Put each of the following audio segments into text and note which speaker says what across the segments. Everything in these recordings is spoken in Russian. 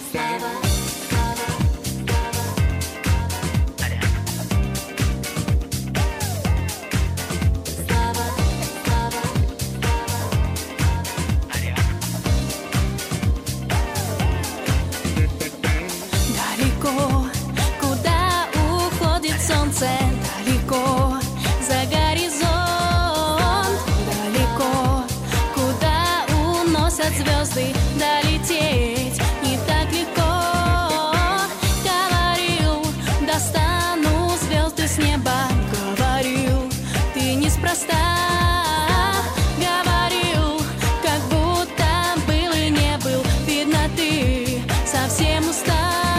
Speaker 1: слава.
Speaker 2: Далеко, куда уходит солнце, далеко за горизонт, далеко, куда уносят звезды, долететь не так легко. Говорил, достану звезды с неба, говорил, ты неспроста. Говорил, как будто был и не был, видно, ты совсем устал.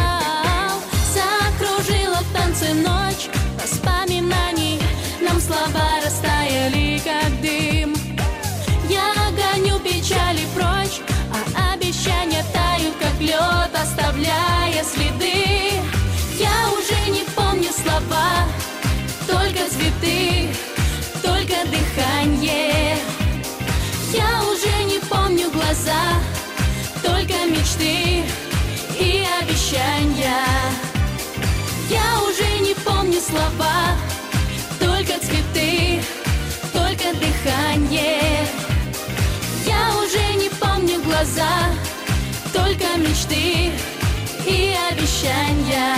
Speaker 2: Ночь воспоминаний, нам слова растаяли, как дым. Я гоню печали прочь, а обещания тают, как лед, оставляя следы. Я уже не помню слова, только цветы, только дыхание. Я уже не помню глаза, только мечты и обещания. Я уже не помню слова, только цветы, только дыхание. Я уже не помню глаза, только мечты и обещания.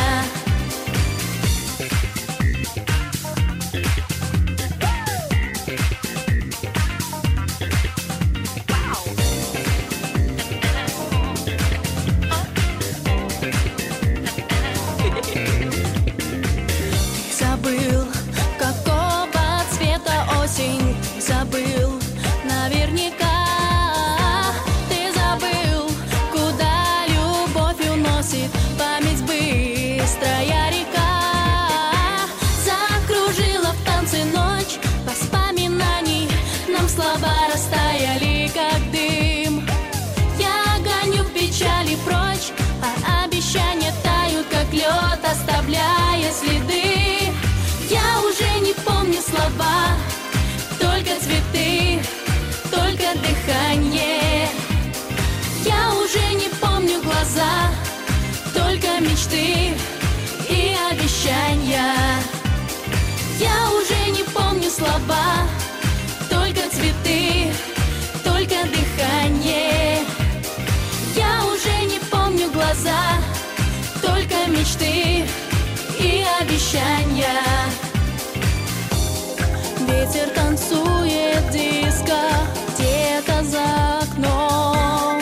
Speaker 2: Забыл, какого цвета осень, ты забыл, наверняка. Ты забыл, куда любовь уносит память быстрая река. Закружила в танце ночь воспоминаний, нам слова растаяли, как дым. Я гоню печали прочь, а обещания тают, как лед, оставляя следы. Я уже не помню слова, только цветы, только дыхание. Я уже не помню глаза, только мечты и обещания. Я уже не помню слова, только цветы, только дыхание. Я уже не помню глаза, только мечты и обещания. Ветер танцует диско где-то за окном.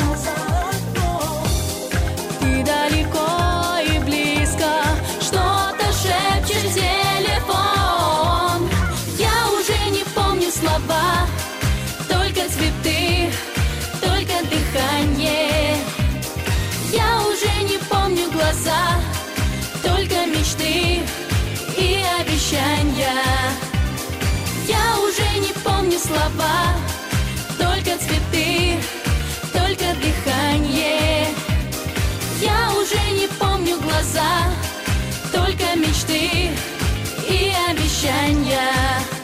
Speaker 2: Ты далеко и близко, что-то шепчешь в телефон. Я уже не помню слова, только цветы, только дыхание. Я уже не помню глаза, только мечты и обещания. Я уже не помню слова, только цветы, только дыхание. Я уже не помню глаза, только мечты и обещания.